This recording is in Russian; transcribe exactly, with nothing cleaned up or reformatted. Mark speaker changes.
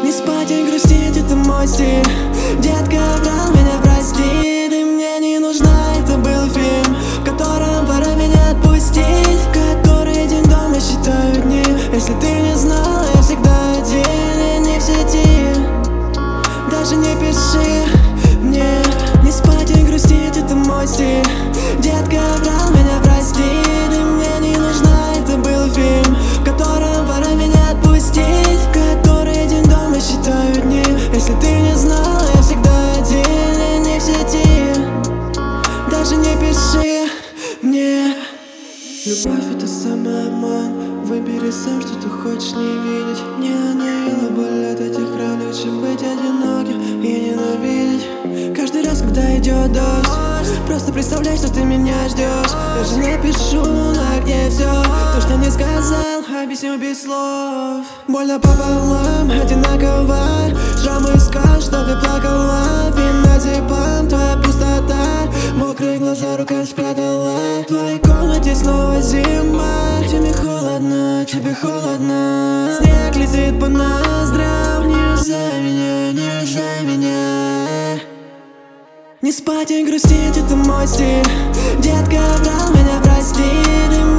Speaker 1: Не спать и грустить, это мой стиль. Детка, брал меня, прости. Ты мне не нужна, это был фильм, в котором пора меня отпустить. Который день дома считаю дни. Если ты не знала, я всегда один и не в сети. Даже не пиши мне. Не спать и грустить, это мой стиль. Детка, брал меня, прости. Ты мне не нужна, это был фильм, в котором пора меня отпустить. Который день дома считаю дни. Если ты не знала, я всегда один и не в сети. Даже не пиши мне. Любовь — это самообман. Выбери сам, что ты хочешь не видеть. Не надоело боль от этих ран. Лучше быть одиноким и ненавидеть. Каждый раз, когда идет дождь, просто представляй, что ты меня ждешь. Даже напишу на окне все, то, что не сказал, объясню без слов. Больно пополам, одинаково. Шрамы скажут, что ты плакала. Феназепам, твоя пустота. Мокрые глаза, рука спрятала. В твоей комнате снова зима. Тебе холодно, тебе холодно. Снег летит по ноздрям. Не езжай меня, не езжай меня. Не спать и грустить, это мой стиль. Детка, брал меня, прости. Ты